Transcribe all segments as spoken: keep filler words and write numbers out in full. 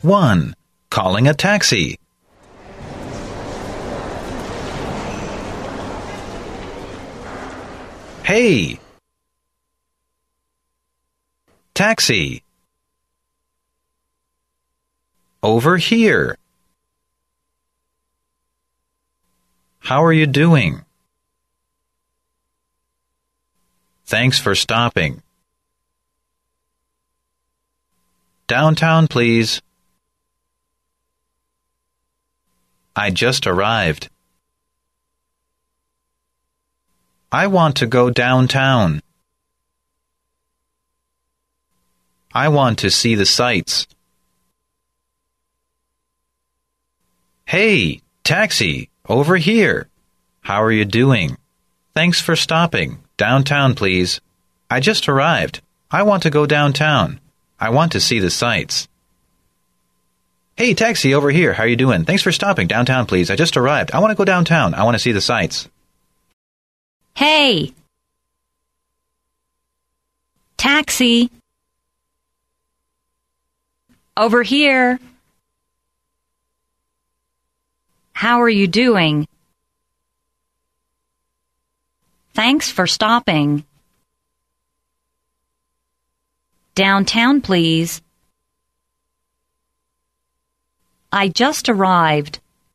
one. Calling a taxi. Hey! Taxi. Over here. How are you doing? Thanks for stopping. Downtown, please. I just arrived. I want to go downtown. I want to see the sights. Hey, taxi, over here. How are you doing? Thanks for stopping. Downtown, please. I just arrived. I want to go downtown. I want to see the sights. Hey, taxi, over here. How are you doing? Thanks for stopping. Downtown, please. I just arrived. I want to go downtown. I want to see the sights. Hey! Taxi! Over here! How are you doing? Thanks for stopping. Downtown, please. I just arrived.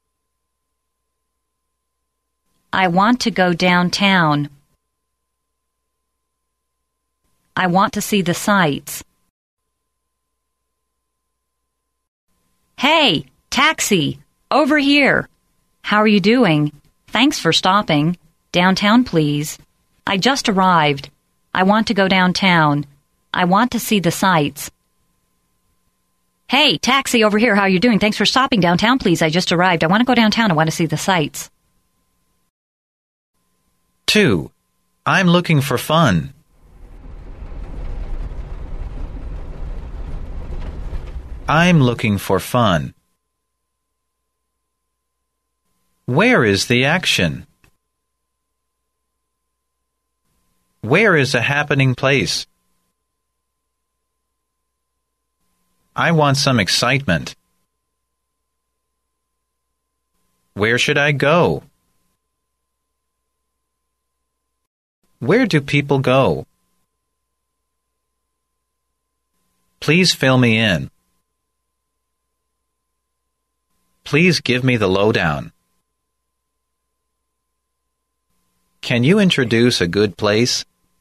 I want to go downtown. I want to see the sights. Hey, taxi, over here. How are you doing? Thanks for stopping. Downtown, please. I just arrived. I want to go downtown. I want to see the sights. Hey, taxi, over here. How are you doing? Thanks for stopping. Downtown, please. I just arrived. I want to go downtown. I want to see the sights. Two. I'm looking for fun. I'm looking for fun. Where is the action? Where is a happening place? I want some excitement. Where should I go? Where do people go? Please fill me in. Please give me the lowdown. Can you introduce a good place?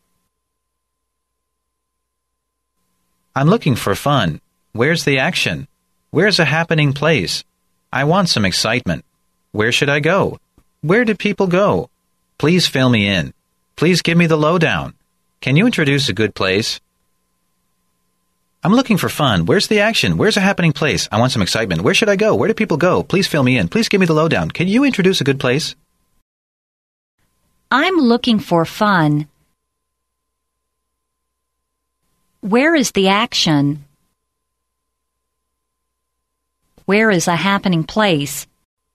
I'm looking for fun. Where's the action? Where's a happening place? I want some excitement. Where should I go? Where do people go? Please fill me in. Please give me the lowdown. Can you introduce a good place? I'm looking for fun. Where's the action? Where's a happening place? I want some excitement. Where should I go? Where do people go? Please fill me in. Please give me the lowdown. Can you introduce a good place? I'm looking for fun. Where is the action? Where is a happening place?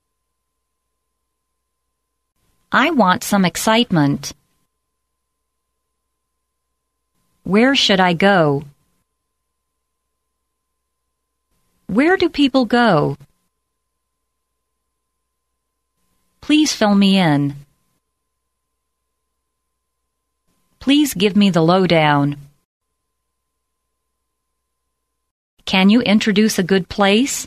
I want some excitement. Where should I go? Where do people go? Please fill me in. Please give me the lowdown. Can you introduce a good place?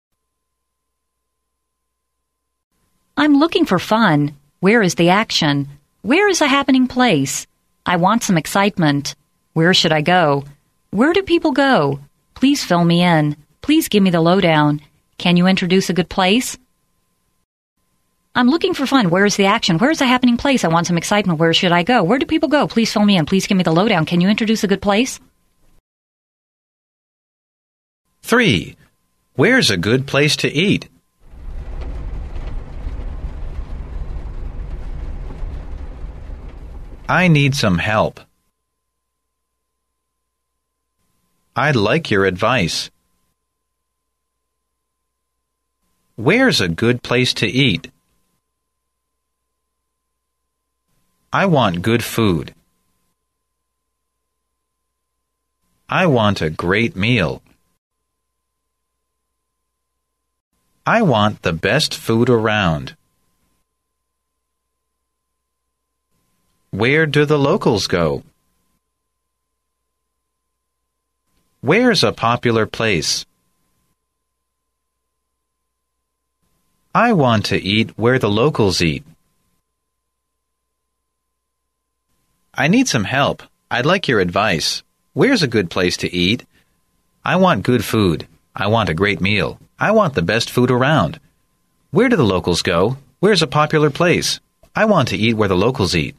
I'm looking for fun. Where is the action? Where is a happening place? I want some excitement. Where should I go? Where do people go? Please fill me in. Please give me the lowdown. Can you introduce a good place? I'm looking for fun. Where is the action? Where is a happening place? I want some excitement. Where should I go? Where do people go? Please fill me in. Please give me the lowdown. Can you introduce a good place? Three. Where's a good place to eat? I need some help. I'd like your advice. Where's a good place to eat? I want good food. I want a great meal. I want the best food around. Where do the locals go? Where's a popular place? I want to eat where the locals eat. I need some help. I'd like your advice. Where's a good place to eat? I want good food. I want a great meal. I want the best food around. Where do the locals go? Where's a popular place? I want to eat where the locals eat.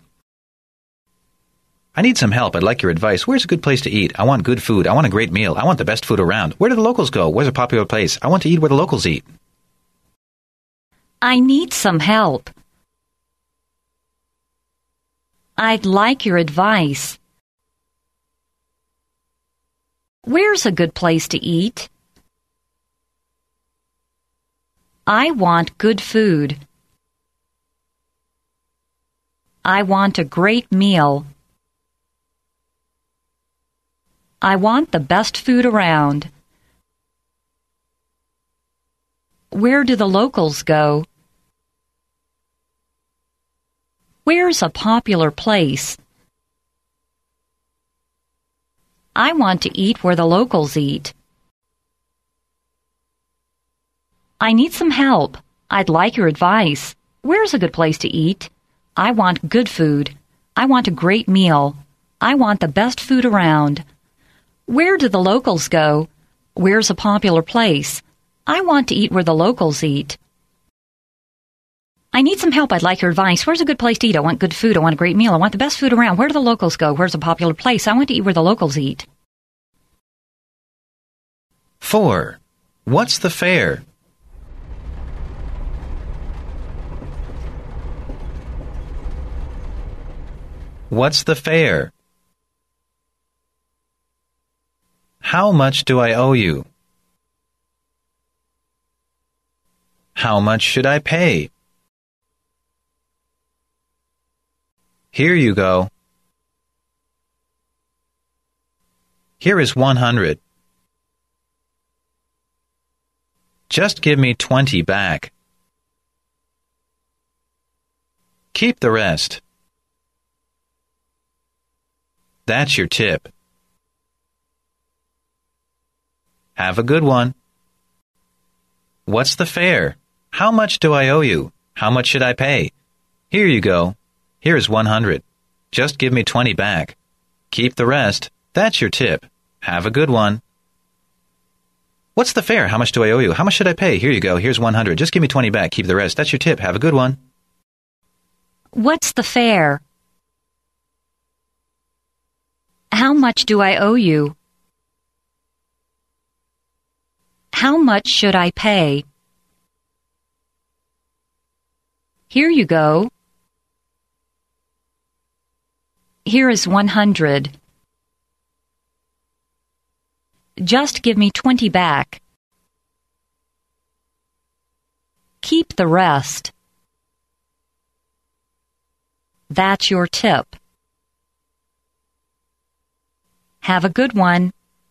I need some help. I'd like your advice. Where's a good place to eat? I want good food. I want a great meal. I want the best food around. Where do the locals go? Where's a popular place? I want to eat where the locals eat. I need some help. I'd like your advice. Where's a good place to eat? I want good food. I want a great meal. I want the best food around. Where do the locals go? Where's a popular place? I want to eat where the locals eat. I need some help. I'd like your advice. Where's a good place to eat? I want good food. I want a great meal. I want the best food around. Where do the locals go? Where's a popular place? I want to eat where the locals eat. I need some help. I'd like your advice. Where's a good place to eat? I want good food. I want a great meal. I want the best food around. Where do the locals go? Where's a popular place? I want to eat where the locals eat. Four. What's the fare? What's the fare? How much do I owe you? How much should I pay? Here you go. Here is one hundred. Just give me twenty back. Keep the rest. That's your tip. Have a good one. What's the fare? How much do I owe you? How much should I pay? Here you go. Here is one hundred. Just give me twenty back. Keep the rest. That's your tip. Have a good one. What's the fare? How much do I owe you? How much should I pay? Here you go. Here's one hundred. Just give me twenty back. Keep the rest. That's your tip. Have a good one. What's the fare? How much do I owe you? How much should I pay? Here you go. Here is one hundred. Just give me twenty back. Keep the rest. That's your tip. Have a good one.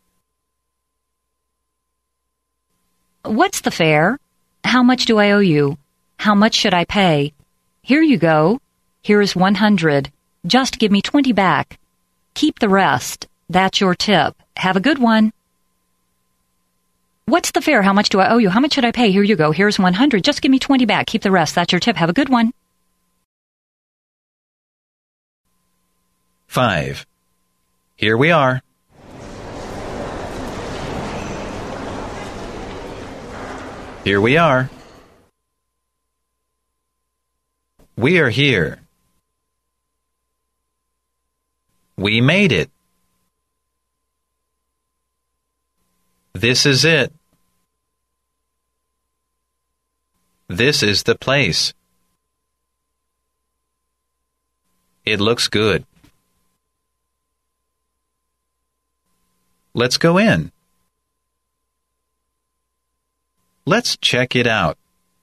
What's the fare? How much do I owe you? How much should I pay? Here you go. Here is one hundred. Just give me twenty back. Keep the rest. That's your tip. Have a good one. What's the fare? How much do I owe you? How much should I pay? Here you go. Here's one hundred. Just give me twenty back. Keep the rest. That's your tip. Have a good one. Five. Here we are. Here we are. We are here. We made it. This is it. This is the place. It looks good. Let's go in. Let's check it out.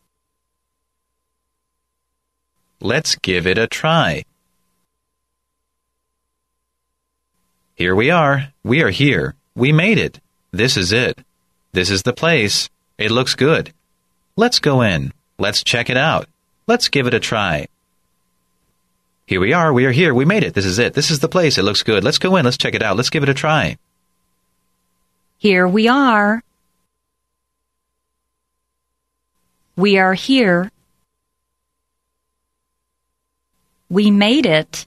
Let's give it a try. Here we are. We are here. We made it. This is it. This is the place. It looks good. Let's go in. Let's check it out. Let's give it a try. Here we are. We are here. We made it. This is it. This is the place. It looks good. Let's go in. Let's check it out. Let's give it a try. Here we are. We are here. We made it.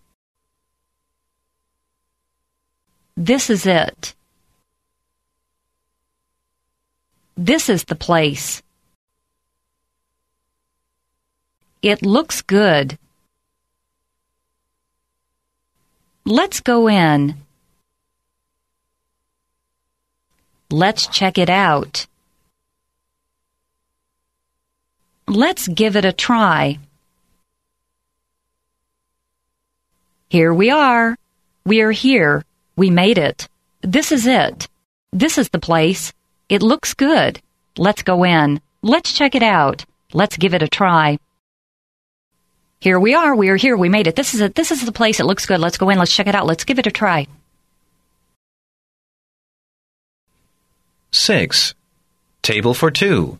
This is it. This is the place. It looks good. Let's go in. Let's check it out. Let's give it a try. Here we are. We are here. We made it. This is it. This is the place. It looks good. Let's go in. Let's check it out. Let's give it a try. Here we are. We are here. We made it. This is it. This is the place. It looks good. Let's go in. Let's check it out. Let's give it a try. Six. Table for two.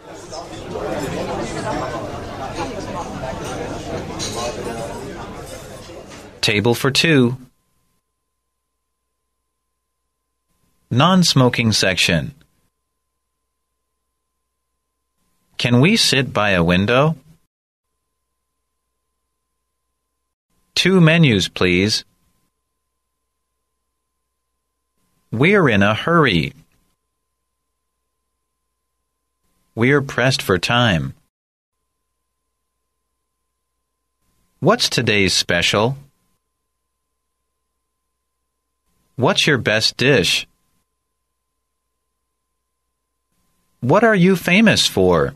Table for two. Non-smoking section. Can we sit by a window? Two menus, please. We're in a hurry. We're pressed for time. What's today's special? What's your best dish? What are you famous for?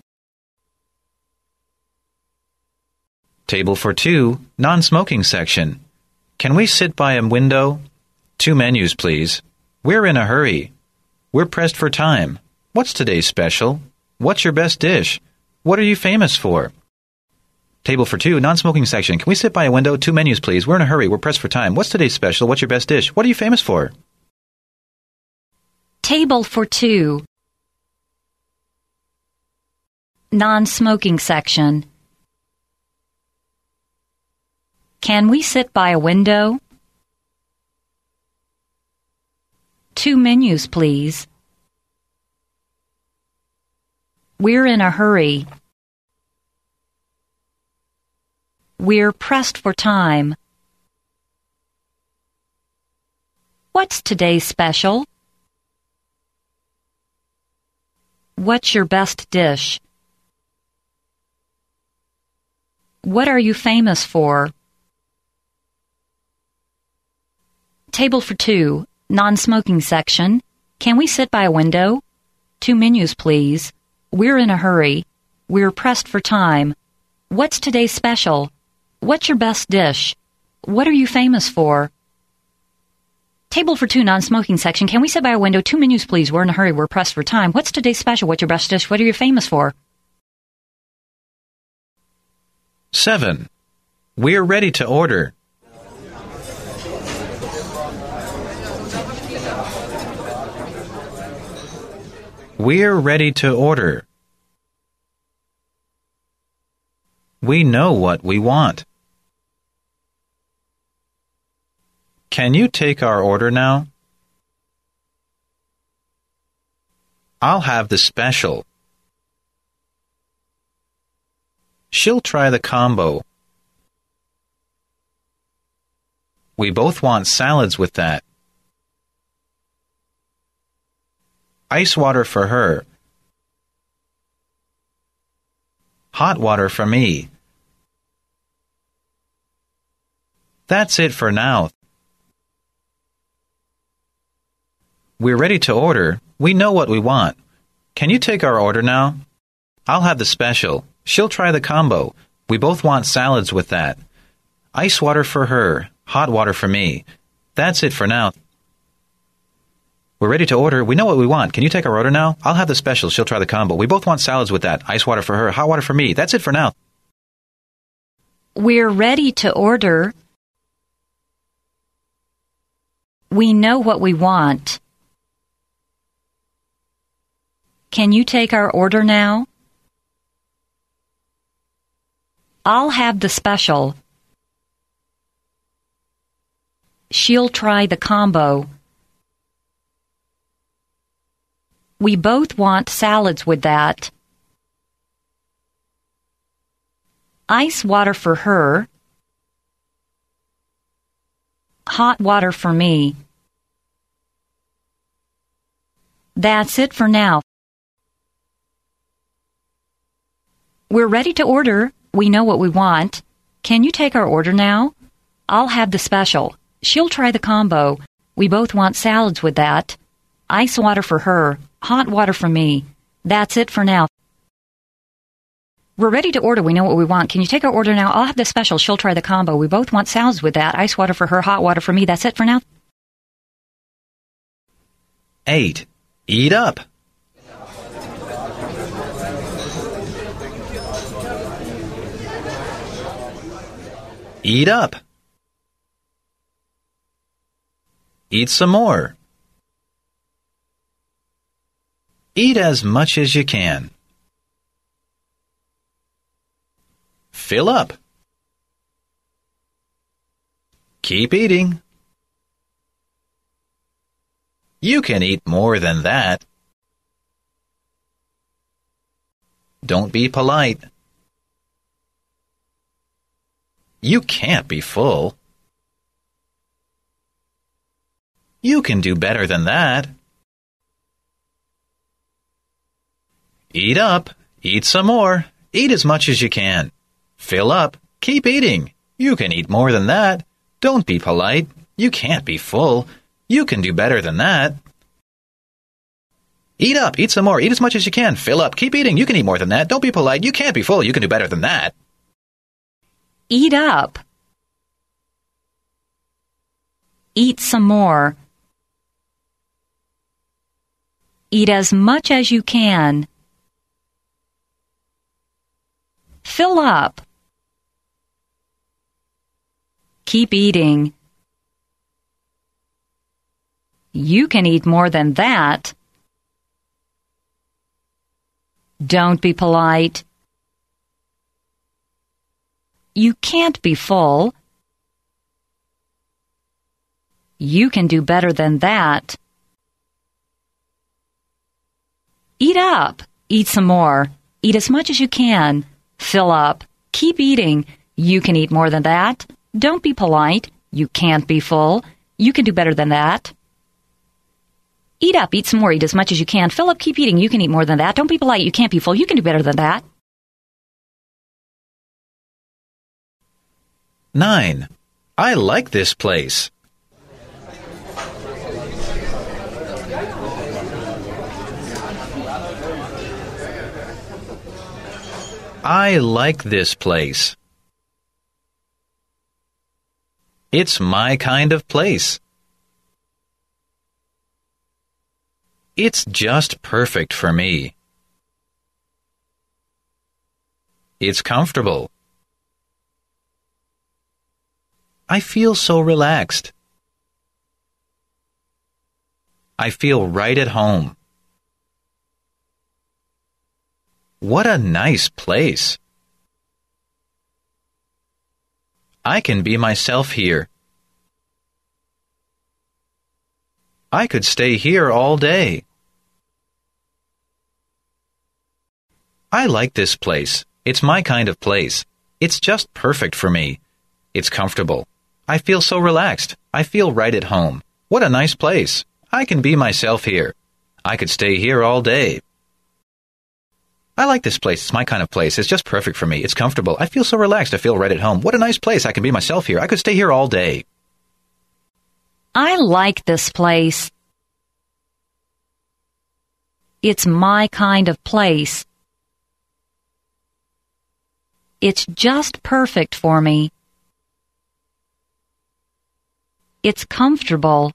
Table for two, non-smoking section. Can we sit by a window? Two menus, please. We're in a hurry. We're pressed for time. What's today's special? What's your best dish? What are you famous for? Table for two, non-smoking section. Can we sit by a window? Two menus, please. We're in a hurry. We're pressed for time. What's today's special? What's your best dish? What are you famous for? Table for two. Non-smoking section. Can we sit by a window? Two menus, please. We're in a hurry. We're pressed for time. What's today's special? What's your best dish? What are you famous for? Table for two, non-smoking section. Can we sit by a window? Two menus, please. We're in a hurry. We're pressed for time. What's today's special? What's your best dish? What are you famous for? Table for two, non-smoking section. Can we sit by a window? Two menus, please. We're in a hurry. We're pressed for time. What's today's special? What's your best dish? What are you famous for? Seven. We're ready to order. We're ready to order. We know what we want. Can you take our order now? I'll have the special. She'll try the combo. We both want salads with that. Ice water for her. Hot water for me. That's it for now. We're ready to order. We know what we want. Can you take our order now? I'll have the special. She'll try the combo. We both want salads with that. Ice water for her. Hot water for me. That's it for now. We're ready to order. We know what we want. Can you take our order now? I'll have the special. She'll try the combo. We both want salads with that. Ice water for her. Hot water for me. That's it for now. We're ready to order. We know what we want. Can you take our order now? I'll have the special. She'll try the combo. We both want salads with that. Ice water for her. Hot water for me. That's it for now. We're ready to order. We know what we want. Can you take our order now? I'll have the special. She'll try the combo. We both want salads with that. Ice water for her. Hot water for me. That's it for now. We're ready to order. We know what we want. Can you take our order now? I'll have the special. She'll try the combo. We both want salads with that. Ice water for her. Hot water for me. That's it for now. eight. Eat up. Eat up. Eat some more. Eat as much as you can. Fill up. Keep eating. You can eat more than that. Don't be polite. You can't be full. You can do better than that. Eat up. Eat some more. Eat as much as you can. Fill up. Keep eating. You can eat more than that. Don't be polite. You can't be full. You can do better than that. Eat up. Eat some more. Eat as much as you can. Fill up. Keep eating. You can eat more than that. Don't be polite. You can't be full. You can do better than that. Eat up. Eat some more. Eat as much as you can. Fill up. Keep eating. You can eat more than that. Don't be polite. You can't be full. You can do better than that. Eat up. Eat some more. Eat as much as you can. Fill up. Keep eating. You can eat more than that. Don't be polite. You can't be full. You can do better than that. Eat up. Eat some more. Eat as much as you can. Fill up. Keep eating. You can eat more than that. Don't be polite. You can't be full. You can do better than that. nine. I like this place. I like this place. It's my kind of place. It's just perfect for me. It's comfortable. I feel so relaxed. I feel right at home. What a nice place. I can be myself here. I could stay here all day. I like this place. It's my kind of place. It's just perfect for me. It's comfortable. I feel so relaxed. I feel right at home. What a nice place. I can be myself here. I could stay here all day. I like this place. It's my kind of place. It's just perfect for me. It's comfortable. I feel so relaxed. I feel right at home. What a nice place. I can be myself here. I could stay here all day. I like this place. It's my kind of place. It's just perfect for me. It's comfortable.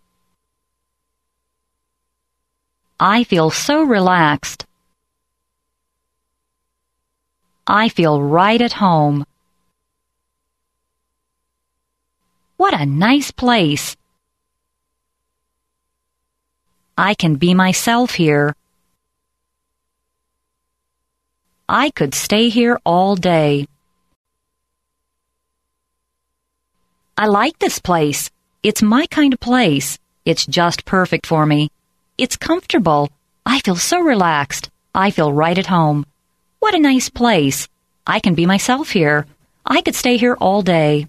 I feel so relaxed. I feel right at home. What a nice place. I can be myself here. I could stay here all day. I like this place. It's my kind of place. It's just perfect for me. It's comfortable. I feel so relaxed. I feel right at home. What a nice place. I can be myself here. I could stay here all day.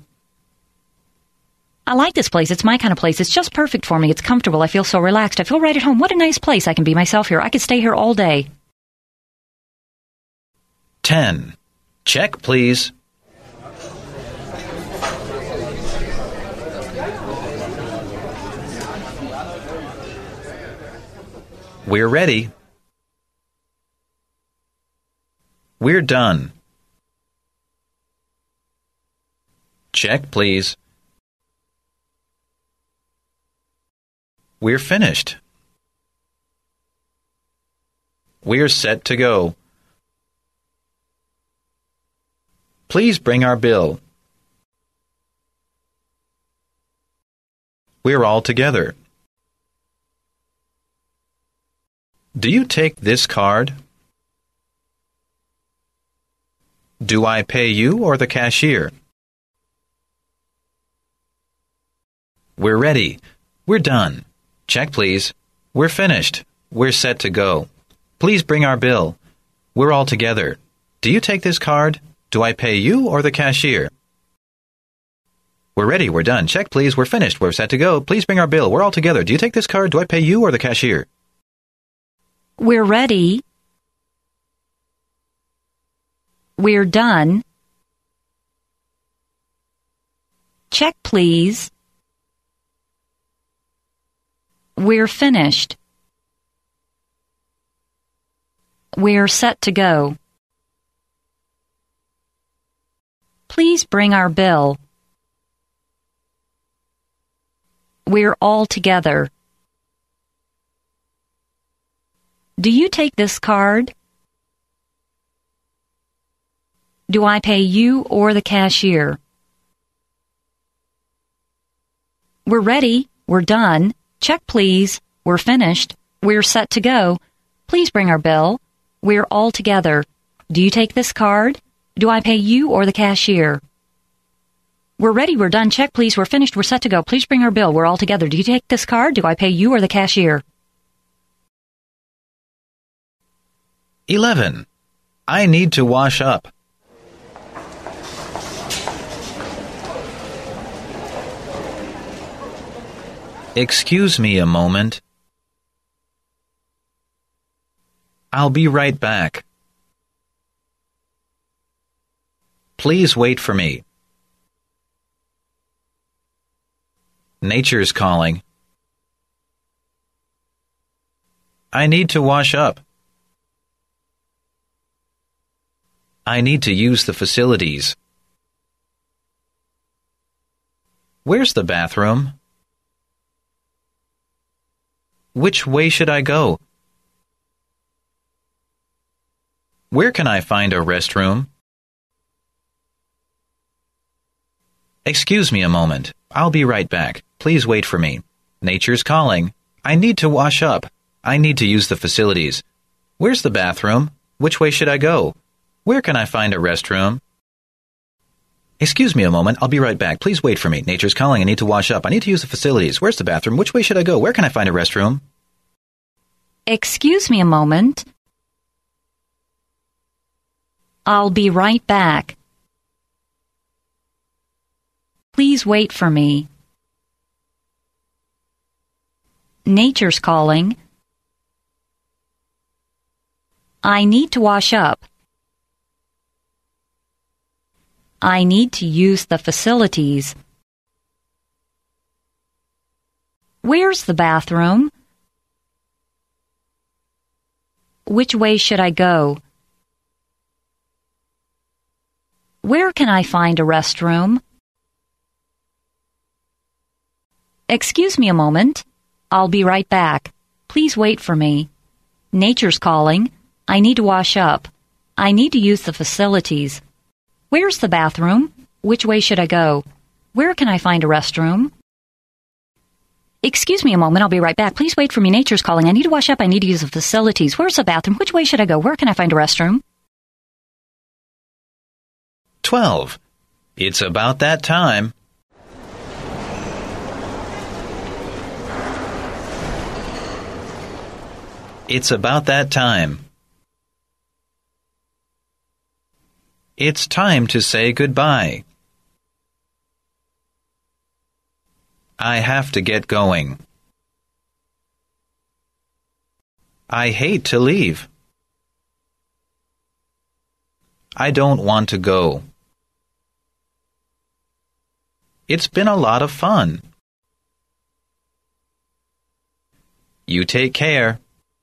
I like this place. It's my kind of place. It's just perfect for me. It's comfortable. I feel so relaxed. I feel right at home. What a nice place. I can be myself here. I could stay here all day. ten. Check, please. We're ready. We're done. Check, please. We're finished. We're set to go. Please bring our bill. We're all together. Do you take this card? Do I pay you or the cashier? We're ready. We're done. Check, please. We're finished. We're set to go. Please bring our bill. We're all together. Do you take this card? Do I pay you or the cashier? We're ready. We're done. Check, please. We're finished. We're set to go. Please bring our bill. We're all together. Do you take this card? Do I pay you or the cashier? We're ready. We're done. Check, please. We're finished. We're set to go. Please bring our bill. We're all together. Do you take this card? Do I pay you or the cashier? We're ready. We're done. Check, please. We're finished. We're set to go. Please bring our bill. We're all together. Do you take this card? Do I pay you or the cashier? We're ready. We're done. Check, please. We're finished. We're set to go. Please bring our bill. We're all together. Do you take this card? Do I pay you or the cashier? eleven. I need to wash up. Excuse me a moment. I'll be right back. Please wait for me. Nature's calling. I need to wash up. I need to use the facilities. Where's the bathroom? Which way should I go? Where can I find a restroom? Excuse me a moment. I'll be right back. Please wait for me. Nature's calling. I need to wash up. I need to use the facilities. Where's the bathroom? Which way should I go? Where can I find a restroom? Excuse me a moment. I'll be right back. Please wait for me. Nature's calling. I need to wash up. I need to use the facilities. Where's the bathroom? Which way should I go? Where can I find a restroom? Excuse me a moment. I'll be right back. Please wait for me. Nature's calling. I need to wash up. I need to use the facilities. Where's the bathroom? Which way should I go? Where can I find a restroom? Excuse me a moment. I'll be right back. Please wait for me. Nature's calling. I need to wash up. I need to use the facilities. Where's the bathroom? Which way should I go? Where can I find a restroom? Excuse me a moment. I'll be right back. Please wait for me. Nature's calling. I need to wash up. I need to use the facilities. Where's the bathroom? Which way should I go? Where can I find a restroom? twelve. It's about that time. It's about that time. It's time to say goodbye. I have to get going. I hate to leave. I don't want to go. It's been a lot of fun. You take care.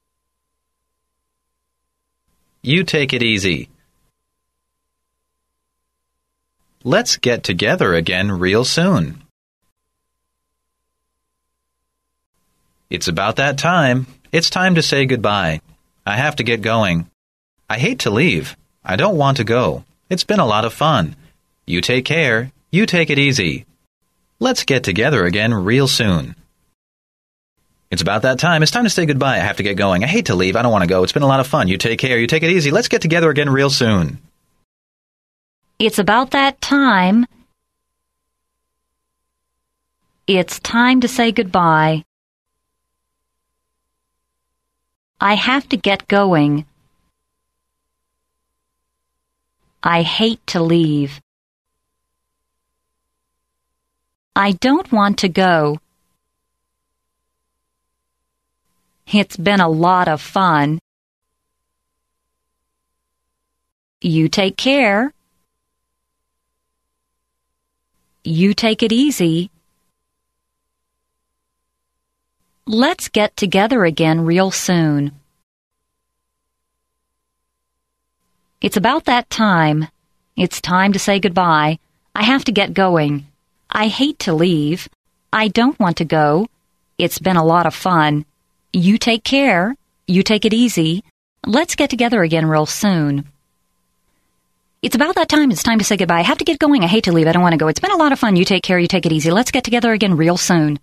You take it easy. Let's get together again real soon. It's about that time. It's time to say goodbye. I have to get going. I hate to leave. I don't want to go. It's been a lot of fun. You take care. You take it easy. Let's get together again real soon. It's about that time. It's time to say goodbye. I have to get going. I hate to leave. I don't want to go. It's been a lot of fun. You take care. You take it easy. Let's get together again real soon. It's about that time. It's time to say goodbye. I have to get going. I hate to leave. I don't want to go. It's been a lot of fun. You take care. You take it easy. Let's get together again real soon. It's about that time. It's time to say goodbye. I have to get going. I hate to leave. I don't want to go. It's been a lot of fun. You take care. You take it easy. Let's get together again real soon. It's about that time. It's time to say goodbye. I have to get going. I hate to leave. I don't want to go. It's been a lot of fun. You take care. You take it easy. Let's get together again real soon.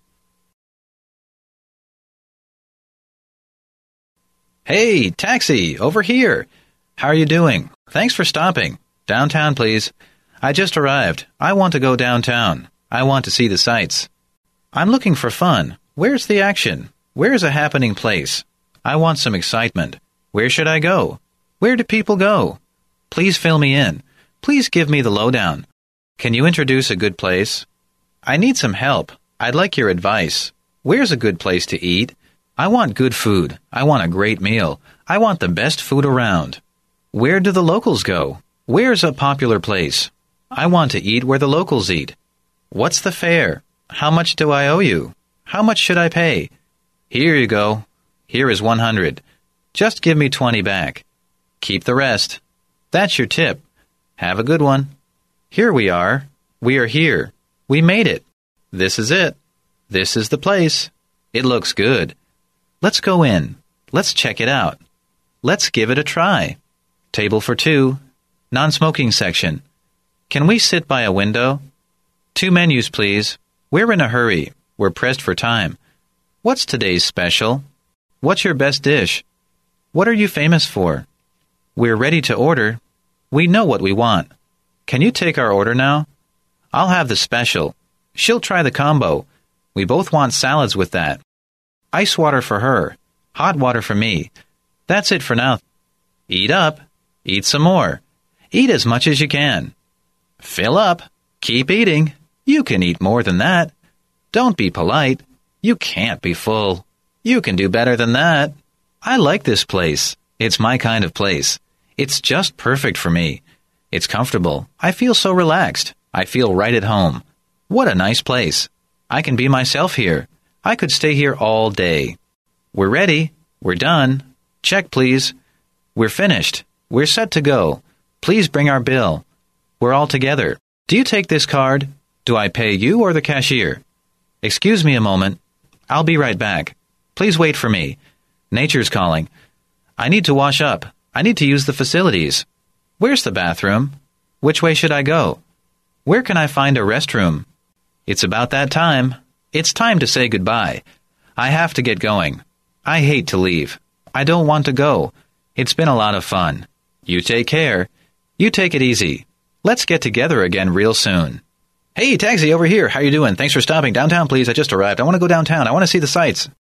Hey, taxi, over here. How are you doing? Thanks for stopping. Downtown, please. I just arrived. I want to go downtown. I want to see the sights. I'm looking for fun. Where's the action? Where's a happening place? I want some excitement. Where should I go? Where do people go? Please fill me in. Please give me the lowdown. Can you introduce a good place? I need some help. I'd like your advice. Where's a good place to eat? I want good food. I want a great meal. I want the best food around. Where do the locals go? Where's a popular place? I want to eat where the locals eat. What's the fare? How much do I owe you? How much should I pay? Here you go. Here is one hundred. Just give me twenty back. Keep the rest. That's your tip. Have a good one. Here we are. We are here. We made it. This is it. This is the place. It looks good. Let's go in. Let's check it out. Let's give it a try. Table for two. Non-smoking section. Can we sit by a window? Two menus, please. We're in a hurry. We're pressed for time. What's today's special? What's your best dish? What are you famous for? We're ready to order. We know what we want. Can you take our order now? I'll have the special. She'll try the combo. We both want salads with that. Ice water for her. Hot water for me. That's it for now. Eat up. Eat some more. Eat as much as you can. Fill up. Keep eating. You can eat more than that. Don't be polite. You can't be full. You can do better than that. I like this place. It's my kind of place. It's just perfect for me. It's comfortable. I feel so relaxed. I feel right at home. What a nice place. I can be myself here. I could stay here all day. We're ready. We're done. Check, please. We're finished. We're set to go. Please bring our bill. We're all together. Do you take this card? Do I pay you or the cashier? Excuse me a moment. I'll be right back. Please wait for me. Nature's calling. I need to wash up. I need to use the facilities. Where's the bathroom? Which way should I go? Where can I find a restroom? It's about that time. It's time to say goodbye. I have to get going. I hate to leave. I don't want to go. It's been a lot of fun. You take care. You take it easy. Let's get together again real soon. Hey, taxi, over here. How you doing? Thanks for stopping. Downtown, please. I just arrived. I want to go downtown. I want to see the sights.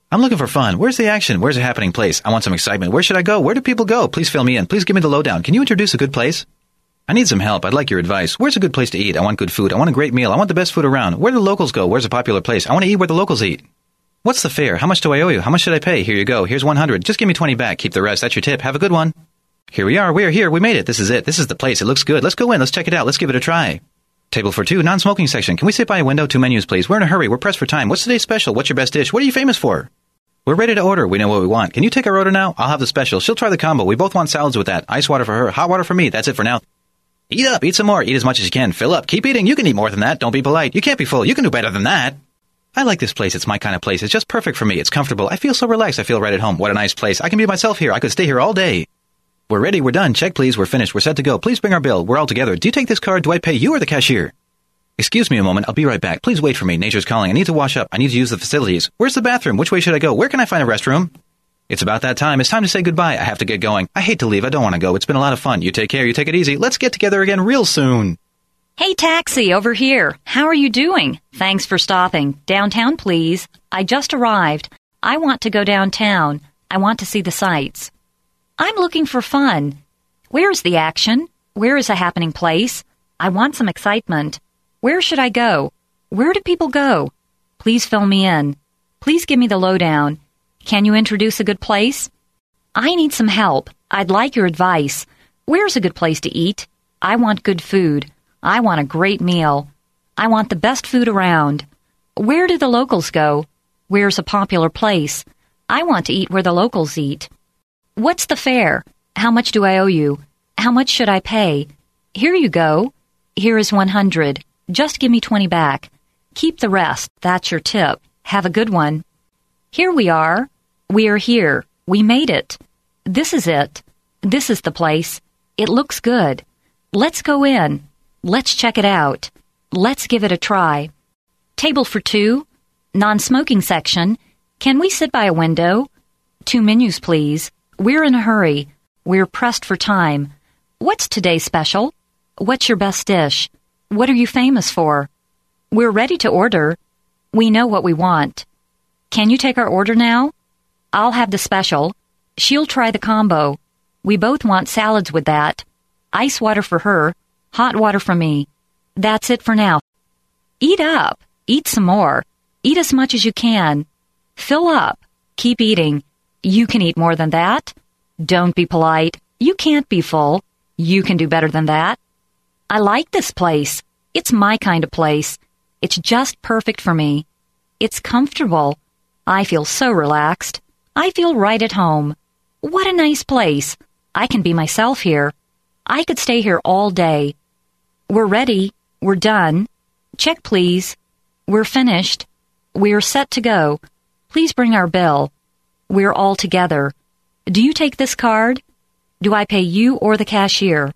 I'm looking for fun. Where's the action? Where's a happening place? I want some excitement. Where should I go? Where do people go? Please fill me in. Please give me the lowdown. Can you introduce a good place? I need some help. I'd like your advice. Where's a good place to eat? I want good food. I want a great meal. I want the best food around. Where do the locals go? Where's a popular place? I want to eat where the locals eat. What's the fare? How much do I owe you? How much should I pay? Here you go. Here's one hundred. Just give me twenty back. Keep the rest. That's your tip. Have a good one. Here we are. We're here. We made it. This is it. This is the place. It looks good. Let's go in. Let's check it out. Let's give it a try. Table for two. Non-smoking section. Can we sit by a window? Two menus, please. We're in a hurry. We're pressed for time. What's today's special? What's your best dish? What are you famous for? We're ready to order. We know what we want. Can you take our order now? I'll have the special. She'll try the combo. We both want salads with that. Ice water for her. Hot water for me. That's it for now. Eat up. Eat some more. Eat as much as you can. Fill up. Keep eating. You can eat more than that. Don't be polite. You can't be full. You can do better than that. I like this place. It's my kind of place. It's just perfect for me. It's comfortable. I feel so relaxed. I feel right at home. What a nice place. I can be myself here. I could stay here all day. We're ready. We're done. Check, please. We're finished. We're set to go. Please bring our bill. We're all together. Do you take this card? Do I pay you or the cashier? Excuse me a moment. I'll be right back. Please wait for me. Nature's calling. I need to wash up. I need to use the facilities. Where's the bathroom? Which way should I go? Where can I find a restroom? It's about that time. It's time to say goodbye. I have to get going. I hate to leave. I don't want to go. It's been a lot of fun. You take care. You take it easy. Let's get together again real soon. Hey, taxi, over here. How are you doing? Thanks for stopping. Downtown, please. I just arrived. I want to go downtown. I want to see the sights. I'm looking for fun. Where's the action? Where is a happening place? I want some excitement. Where should I go? Where do people go? Please fill me in. Please give me the lowdown. Can you introduce a good place? I need some help. I'd like your advice. Where's a good place to eat? I want good food. I want a great meal. I want the best food around. Where do the locals go? Where's a popular place? I want to eat where the locals eat. What's the fare? How much do I owe you? How much should I pay? Here you go. Here is one hundred. Just give me twenty back. Keep the rest. That's your tip. Have a good one. Here we are. We are here. We made it. This is it. This is the place. It looks good. Let's go in. Let's check it out. Let's give it a try. Table for two. Non-smoking section. Can we sit by a window? Two menus, please. We're in a hurry. We're pressed for time. What's today's special? What's your best dish? What are you famous for? We're ready to order. We know what we want. Can you take our order now? I'll have the special. She'll try the combo. We both want salads with that. Ice water for her. Hot water for me. That's it for now. Eat up. Eat some more. Eat as much as you can. Fill up. Keep eating. You can eat more than that. Don't be polite. You can't be full. You can do better than that. I like this place. It's my kind of place. It's just perfect for me. It's comfortable. I feel so relaxed. I feel right at home. What a nice place. I can be myself here. I could stay here all day. We're ready. We're done. Check, please. We're finished. We're set to go. Please bring our bill. We're all together. Do you take this card? Do I pay you or the cashier?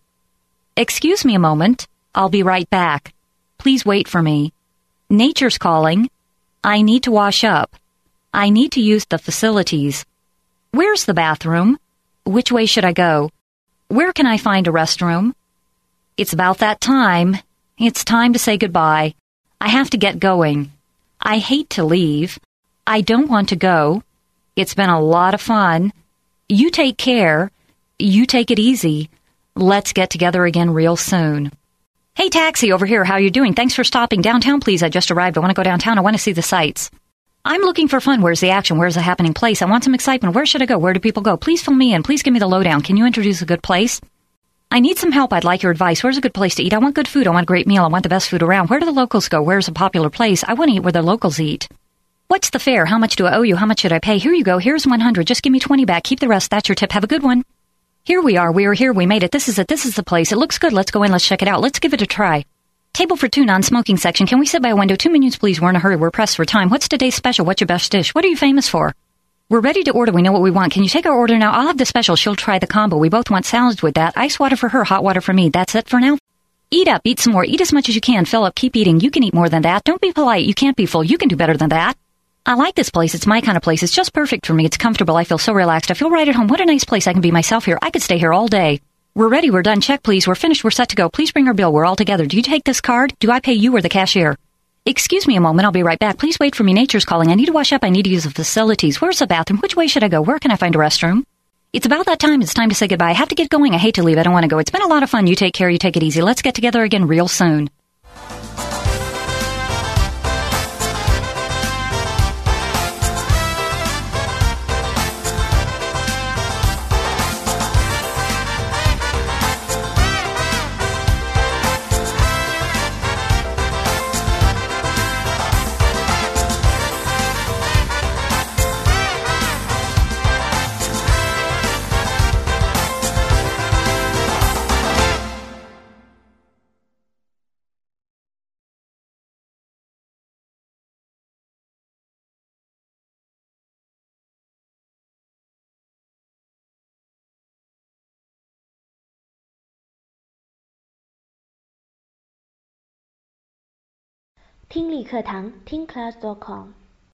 Excuse me a moment. I'll be right back. Please wait for me. Nature's calling. I need to wash up. I need to use the facilities. Where's the bathroom? Which way should I go? Where can I find a restroom? It's about that time. It's time to say goodbye. I have to get going. I hate to leave. I don't want to go. It's been a lot of fun. You take care. You take it easy. Let's get together again real soon. Hey, taxi, over here. How you doing? Thanks for stopping. Downtown, please. I just arrived. I want to go downtown. I want to see the sights. I'm looking for fun. Where's the action? Where's the happening place? I want some excitement. Where should I go? Where do people go? Please fill me in. Please give me the lowdown. Can you introduce a good place? I need some help. I'd like your advice. Where's a good place to eat? I want good food. I want a great meal. I want the best food around. Where do the locals go? Where's a popular place? I want to eat where the locals eat. What's the fare? How much do I owe you? How much should I pay? Here you go. Here's one hundred. Just give me twenty back. Keep the rest. That's your tip. Have a good one. Here we are. We are here. We made it. This is it. This is the place. It looks good. Let's go in. Let's check it out. Let's give it a try. Table for two, non-smoking section. Can we sit by a window? Two menus, please. We're in a hurry. We're pressed for time. What's today's special? What's your best dish? What are you famous for? We're ready to order. We know what we want. Can you take our order now? I'll have the special. She'll try the combo. We both want salads with that. Ice water for her. Hot water for me. That's it for now. Eat up. Eat some more. Eat as much as you can. Fill up. Keep eating. You can eat more than that. Don't be polite. You can't be full. You can do better than that. I like this place. It's my kind of place. It's just perfect for me. It's comfortable. I feel so relaxed. I feel right at home. What a nice place. I can be myself here. I could stay here all day. We're ready. We're done. Check, please. We're finished. We're set to go. Please bring our bill. We're all together. Do you take this card? Do I pay you or the cashier? Excuse me a moment, I'll be right back. Please wait for me. Nature's calling. I need to wash up. I need to use the facilities. Where's the bathroom? Which way should I go? Where can I find a restroom? It's about that time. It's time to say goodbye. I have to get going. I hate to leave. I don't want to go. It's been a lot of fun. You take care. You take it easy. Let's get together again real soon. 听力课堂听 class dot com